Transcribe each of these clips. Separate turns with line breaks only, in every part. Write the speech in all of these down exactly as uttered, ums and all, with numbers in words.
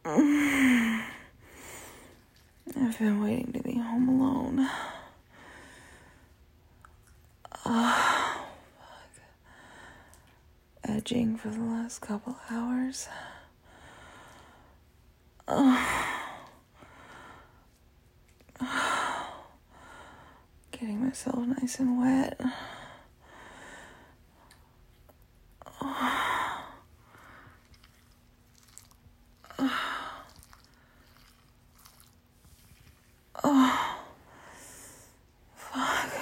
I've been waiting to be home alone. Oh, fuck. Edging for the last couple hours. Oh. Getting myself nice and wet. Oh. Oh. Fuck.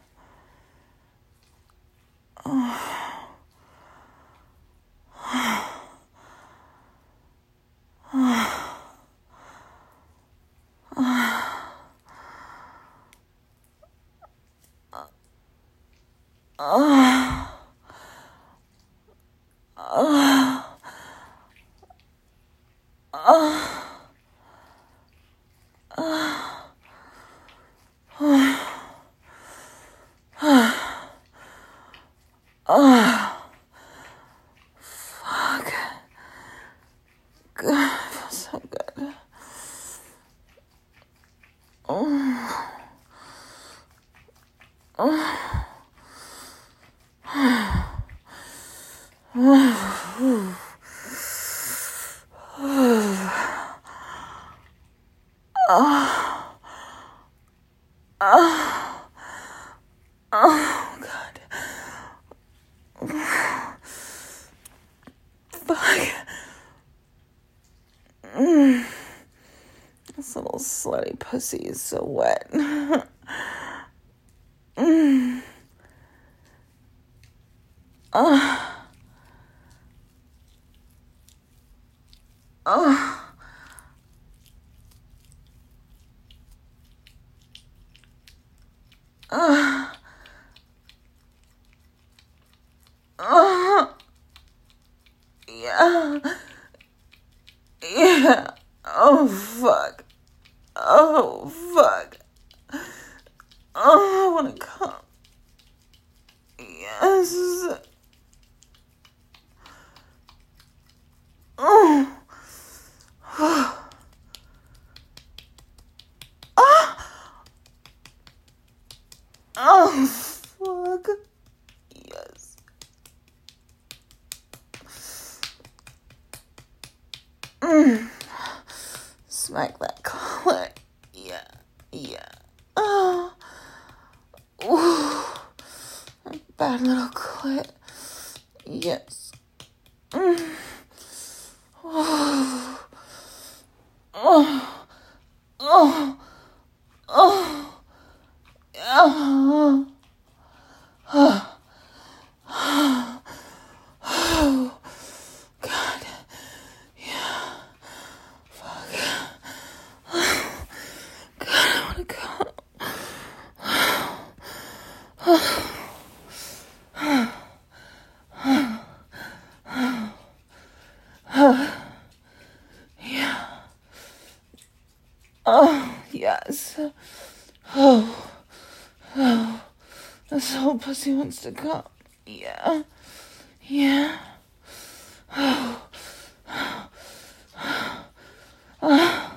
Oh. Oh. Oh. Oh. Oh, fuck. Good. I feel so good. Oh. Oh. Oh. Oh. Oh. Oh, God. Fuck. Mm. This little slutty pussy is so wet. mm. Oh. Oh. Oh. Oh. Yeah. Yeah. Oh, fuck. Oh, fuck. Oh, I wanna come. Yes. Oh. Oh. Oh, fuck. Yes. Mm. Smack that clit. Yeah. Yeah. Oh. Ooh. Bad little clit. Yes. Mm. Oh. Oh. Oh. Oh. Oh. Oh. Oh. God. Yeah. Fuck. God, I wanna go. Yeah. Oh, yes. Oh. Oh. This whole pussy wants to come. Yeah. Yeah. Oh. Oh.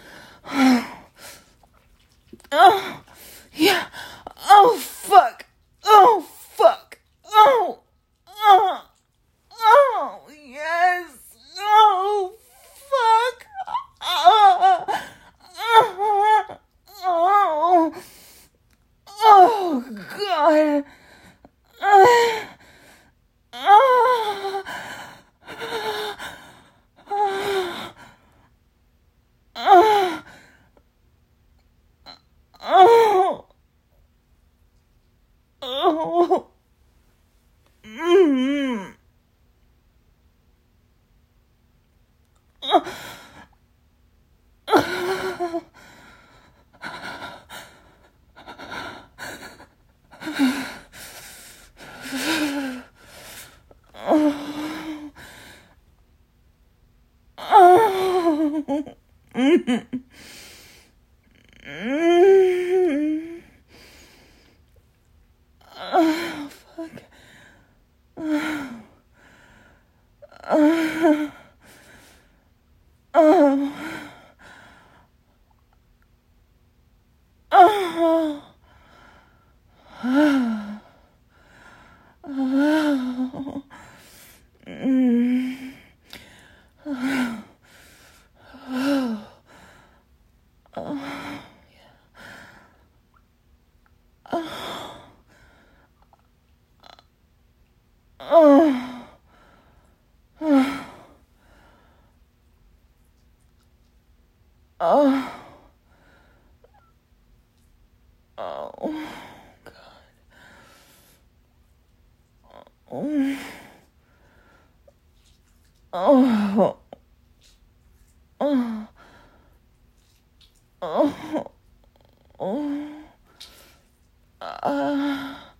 Oh. Yeah. Oh, fuck. Oh, fuck. Oh. Oh. Oh, yes. Oh, fuck. Oh. Oh. Oh. Oh, God. Oh. Oh. Oh. Oh. Oh. Mm. Oh. Oh. Mm. Mm. Oh, fuck. Oh. Oh. Oh. Oh. Oh. Oh. Ah.